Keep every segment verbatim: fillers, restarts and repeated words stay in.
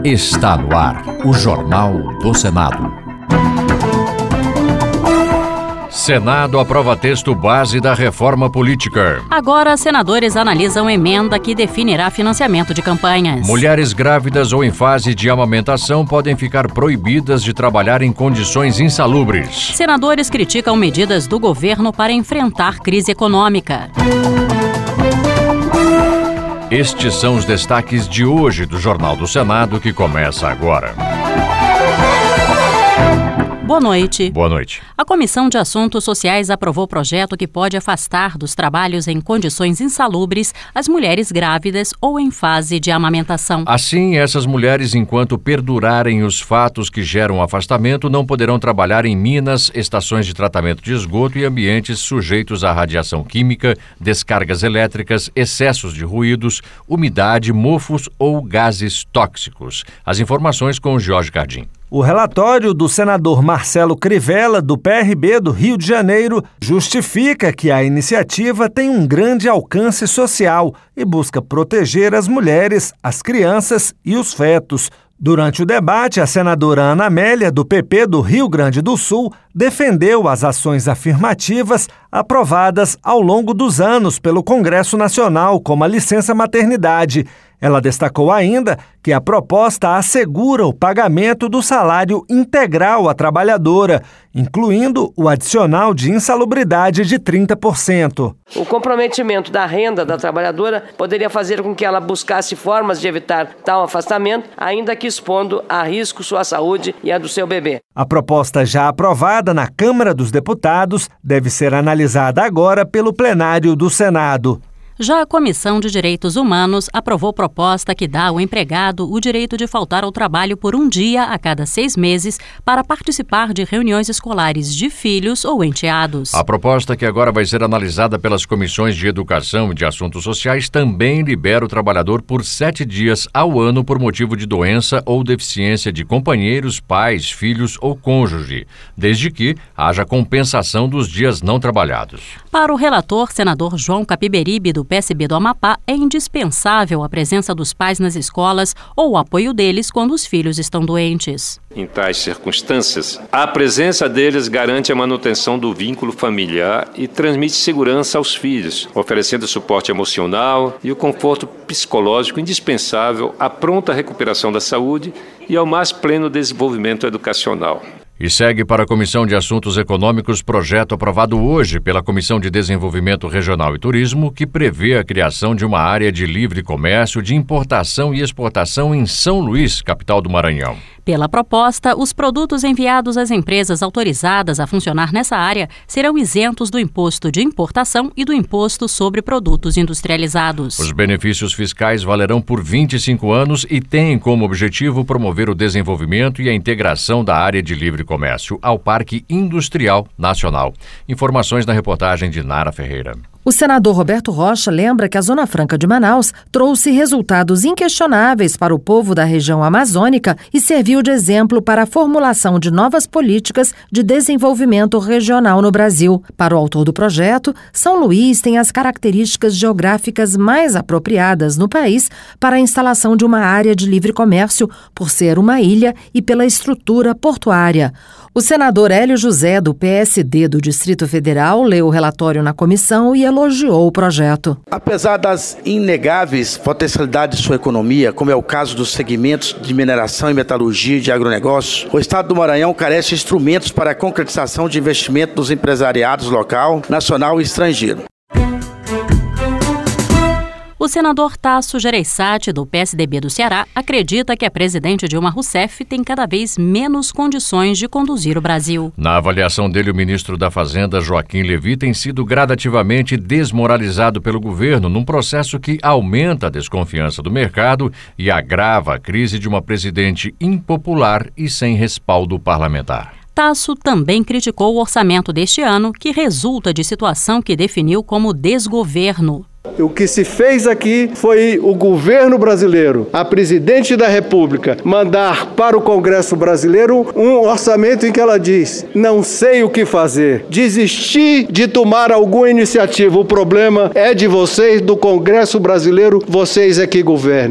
Está no ar o Jornal do Senado. Senado aprova texto base da reforma política. Agora, senadores analisam emenda que definirá financiamento de campanhas. Mulheres grávidas ou em fase de amamentação podem ficar proibidas de trabalhar em condições insalubres. Senadores criticam medidas do governo para enfrentar crise econômica. Estes são os destaques de hoje do Jornal do Senado, que começa agora. Boa noite. Boa noite. A Comissão de Assuntos Sociais aprovou projeto que pode afastar dos trabalhos em condições insalubres as mulheres grávidas ou em fase de amamentação. Assim, essas mulheres, enquanto perdurarem os fatos que geram afastamento, não poderão trabalhar em minas, estações de tratamento de esgoto e ambientes sujeitos à radiação química, descargas elétricas, excessos de ruídos, umidade, mofos ou gases tóxicos. As informações com o Jorge Cardim. O relatório do senador Marcelo Crivella, do P R B do Rio de Janeiro, justifica que a iniciativa tem um grande alcance social e busca proteger as mulheres, as crianças e os fetos. Durante o debate, a senadora Ana Amélia, do P P do Rio Grande do Sul, defendeu as ações afirmativas aprovadas ao longo dos anos pelo Congresso Nacional, como a licença-maternidade. Ela destacou ainda que a proposta assegura o pagamento do salário integral à trabalhadora, incluindo o adicional de insalubridade de trinta por cento. O comprometimento da renda da trabalhadora poderia fazer com que ela buscasse formas de evitar tal afastamento, ainda que expondo a risco sua saúde e a do seu bebê. A proposta já aprovada na Câmara dos Deputados deve ser analisada agora pelo plenário do Senado. Já a Comissão de Direitos Humanos aprovou proposta que dá ao empregado o direito de faltar ao trabalho por um dia a cada seis meses para participar de reuniões escolares de filhos ou enteados. A proposta, que agora vai ser analisada pelas comissões de Educação e de Assuntos Sociais, também libera o trabalhador por sete dias ao ano por motivo de doença ou deficiência de companheiros, pais, filhos ou cônjuge, desde que haja compensação dos dias não trabalhados. Para o relator, senador João Capiberibe, do P S B do Amapá, é indispensável a presença dos pais nas escolas ou o apoio deles quando os filhos estão doentes. Em tais circunstâncias, a presença deles garante a manutenção do vínculo familiar e transmite segurança aos filhos, oferecendo suporte emocional e o conforto psicológico indispensável à pronta recuperação da saúde e ao mais pleno desenvolvimento educacional. E segue para a Comissão de Assuntos Econômicos projeto aprovado hoje pela Comissão de Desenvolvimento Regional e Turismo, que prevê a criação de uma área de livre comércio de importação e exportação em São Luís, capital do Maranhão. Pela proposta, os produtos enviados às empresas autorizadas a funcionar nessa área serão isentos do imposto de importação e do imposto sobre produtos industrializados. Os benefícios fiscais valerão por vinte e cinco anos e têm como objetivo promover o desenvolvimento e a integração da área de livre comércio ao Parque Industrial Nacional. Informações na reportagem de Nara Ferreira. O senador Roberto Rocha lembra que a Zona Franca de Manaus trouxe resultados inquestionáveis para o povo da região amazônica e serviu de exemplo para a formulação de novas políticas de desenvolvimento regional no Brasil. Para o autor do projeto, São Luís tem as características geográficas mais apropriadas no país para a instalação de uma área de livre comércio, por ser uma ilha e pela estrutura portuária. O senador Hélio José, do P S D do Distrito Federal, leu o relatório na comissão e elogiou o projeto. Apesar das inegáveis potencialidades de sua economia, como é o caso dos segmentos de mineração e metalurgia e de agronegócio, o Estado do Maranhão carece de instrumentos para a concretização de investimento dos empresariados local, nacional e estrangeiro. O senador Tasso Gereissati, do P S D B do Ceará, acredita que a presidente Dilma Rousseff tem cada vez menos condições de conduzir o Brasil. Na avaliação dele, o ministro da Fazenda, Joaquim Levy, tem sido gradativamente desmoralizado pelo governo num processo que aumenta a desconfiança do mercado e agrava a crise de uma presidente impopular e sem respaldo parlamentar. Tasso também criticou o orçamento deste ano, que resulta de situação que definiu como desgoverno. O que se fez aqui foi o governo brasileiro, a presidente da República, mandar para o Congresso brasileiro um orçamento em que ela diz: não sei o que fazer, desisti de tomar alguma iniciativa, o problema é de vocês, do Congresso brasileiro, vocês é que governem.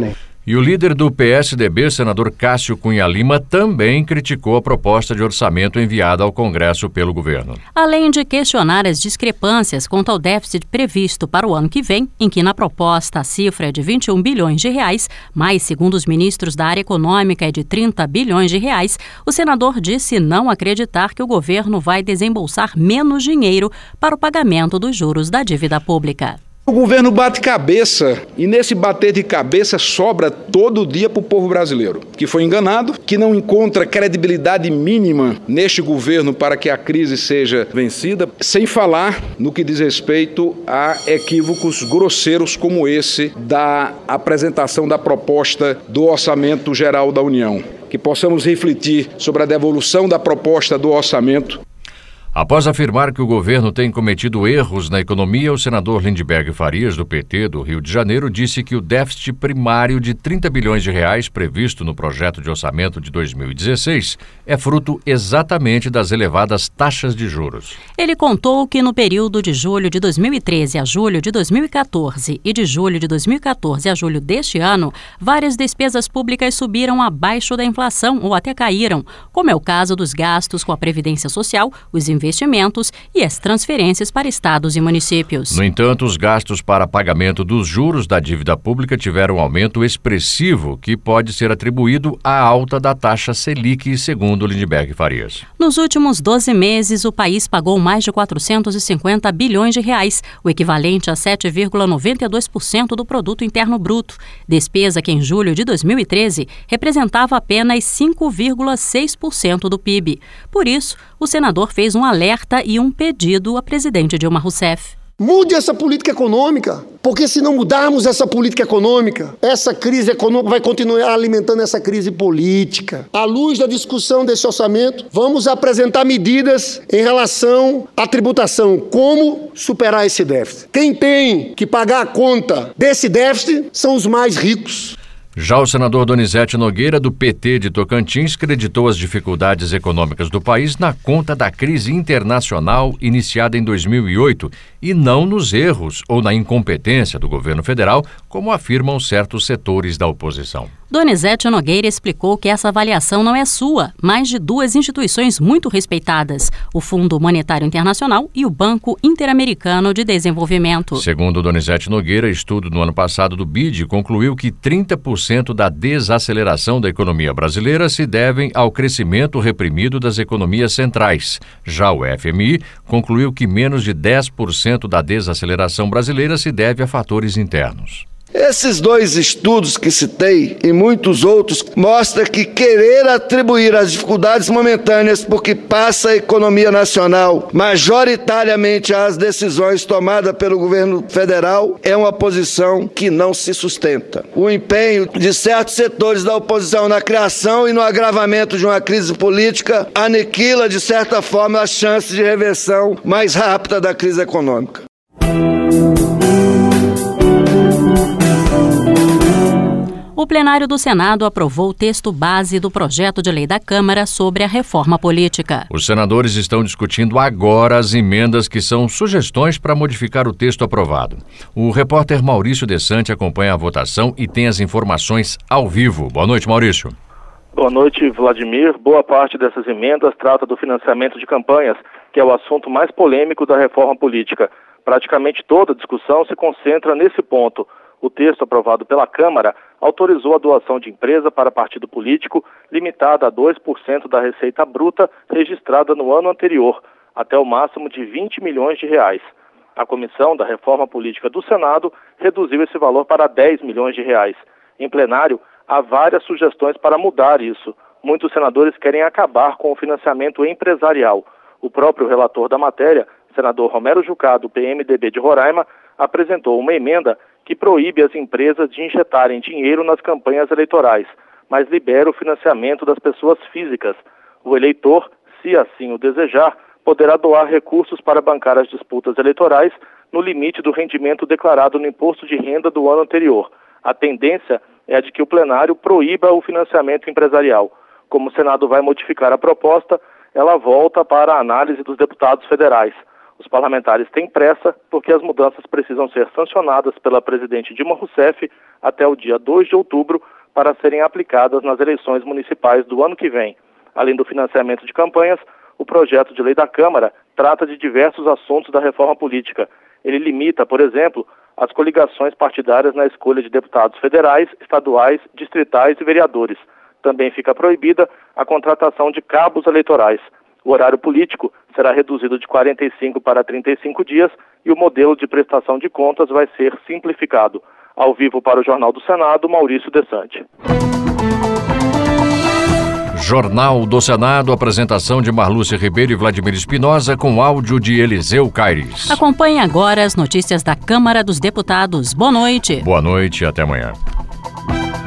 E o líder do P S D B, senador Cássio Cunha Lima, também criticou a proposta de orçamento enviada ao Congresso pelo governo. Além de questionar as discrepâncias quanto ao déficit previsto para o ano que vem, em que na proposta a cifra é de vinte e um bilhões de reais, mas segundo os ministros da área econômica é de trinta bilhões de reais, o senador disse não acreditar que o governo vai desembolsar menos dinheiro para o pagamento dos juros da dívida pública. O governo bate cabeça e nesse bater de cabeça sobra todo dia para o povo brasileiro, que foi enganado, que não encontra credibilidade mínima neste governo para que a crise seja vencida, sem falar no que diz respeito a equívocos grosseiros como esse da apresentação da proposta do Orçamento Geral da União. Que possamos refletir sobre a devolução da proposta do orçamento. Após afirmar que o governo tem cometido erros na economia, o senador Lindbergh Farias, do P T do Rio de Janeiro, disse que o déficit primário de trinta bilhões de reais previsto no projeto de orçamento de dois mil e dezesseis é fruto exatamente das elevadas taxas de juros. Ele contou que no período de julho de dois mil e treze a julho de dois mil e quatorze e de julho de dois mil e quatorze a julho deste ano, várias despesas públicas subiram abaixo da inflação ou até caíram, como é o caso dos gastos com a Previdência Social, os investimentos investimentos e as transferências para estados e municípios. No entanto, os gastos para pagamento dos juros da dívida pública tiveram um aumento expressivo que pode ser atribuído à alta da taxa Selic, segundo Lindbergh Farias. Nos últimos doze meses, o país pagou mais de quatrocentos e cinquenta bilhões de reais, o equivalente a sete vírgula noventa e dois por cento do produto interno bruto, despesa que em julho de dois mil e treze representava apenas cinco vírgula seis por cento do P I B. Por isso, o senador fez um alerta e um pedido à presidente Dilma Rousseff. Mude essa política econômica, porque se não mudarmos essa política econômica, essa crise econômica vai continuar alimentando essa crise política. À luz da discussão desse orçamento, vamos apresentar medidas em relação à tributação, como superar esse déficit. Quem tem que pagar a conta desse déficit são os mais ricos. Já o senador Donizete Nogueira, do P T de Tocantins, creditou as dificuldades econômicas do país na conta da crise internacional iniciada em dois mil e oito e não nos erros ou na incompetência do governo federal, como afirmam certos setores da oposição. Donizete Nogueira explicou que essa avaliação não é sua, mas de duas instituições muito respeitadas, o Fundo Monetário Internacional e o Banco Interamericano de Desenvolvimento. Segundo Donizete Nogueira, estudo no ano passado do B I D concluiu que trinta por cento da desaceleração da economia brasileira se devem ao crescimento reprimido das economias centrais. Já o F M I concluiu que menos de dez por cento da desaceleração brasileira se deve a fatores internos. Esses dois estudos que citei e muitos outros mostram que querer atribuir as dificuldades momentâneas porque passa a economia nacional majoritariamente às decisões tomadas pelo governo federal é uma posição que não se sustenta. O empenho de certos setores da oposição na criação e no agravamento de uma crise política aniquila, de certa forma, as chances de reversão mais rápida da crise econômica. O plenário do Senado aprovou o texto base do projeto de lei da Câmara sobre a reforma política. Os senadores estão discutindo agora as emendas que são sugestões para modificar o texto aprovado. O repórter Maurício Desante acompanha a votação e tem as informações ao vivo. Boa noite, Maurício. Boa noite, Vladimir. Boa parte dessas emendas trata do financiamento de campanhas, que é o assunto mais polêmico da reforma política. Praticamente toda a discussão se concentra nesse ponto. O texto aprovado pela Câmara autorizou a doação de empresa para partido político limitada a dois por cento da receita bruta registrada no ano anterior, até o máximo de vinte milhões de reais. A Comissão da Reforma Política do Senado reduziu esse valor para dez milhões de reais. Em plenário, há várias sugestões para mudar isso. Muitos senadores querem acabar com o financiamento empresarial. O próprio relator da matéria, senador Romero Jucá, do P M D B de Roraima, apresentou uma emenda que proíbe as empresas de injetarem dinheiro nas campanhas eleitorais, mas libera o financiamento das pessoas físicas. O eleitor, se assim o desejar, poderá doar recursos para bancar as disputas eleitorais no limite do rendimento declarado no imposto de renda do ano anterior. A tendência é a de que o plenário proíba o financiamento empresarial. Como o Senado vai modificar a proposta, ela volta para a análise dos deputados federais. Os parlamentares têm pressa porque as mudanças precisam ser sancionadas pela presidente Dilma Rousseff até o dia dois de outubro, para serem aplicadas nas eleições municipais do ano que vem. Além do financiamento de campanhas, o projeto de lei da Câmara trata de diversos assuntos da reforma política. Ele limita, por exemplo, as coligações partidárias na escolha de deputados federais, estaduais, distritais e vereadores. Também fica proibida a contratação de cabos eleitorais. O horário político será reduzido de quarenta e cinco para trinta e cinco dias e o modelo de prestação de contas vai ser simplificado. Ao vivo para o Jornal do Senado, Maurício Desante. Jornal do Senado, apresentação de Marlúcia Ribeiro e Vladimir Espinosa, com áudio de Eliseu Caires. Acompanhe agora as notícias da Câmara dos Deputados. Boa noite. Boa noite e até amanhã.